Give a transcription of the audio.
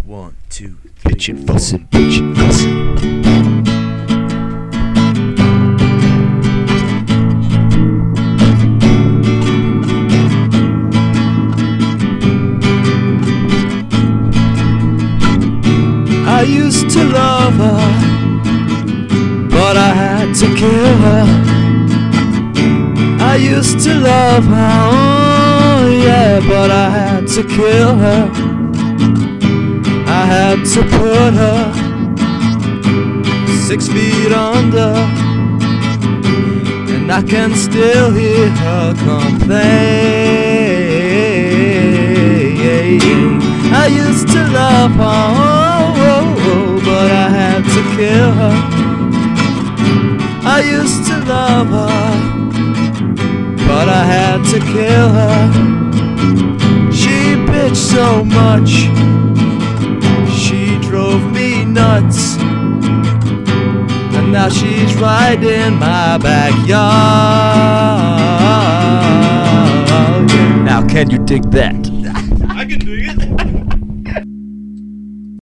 1, 2, 3. Bitchin' fussin', bitchin' fussin'. I used to love her, but I had to kill her. I used to love her, oh yeah, but I had to kill her. I had to put her 6 feet under, and I can still hear her complain. I used to love her, but I had to kill her. I used to love her, but I had to kill her. She bitched so much, she drove me nuts, and now she's right in my backyard. Now can you dig that?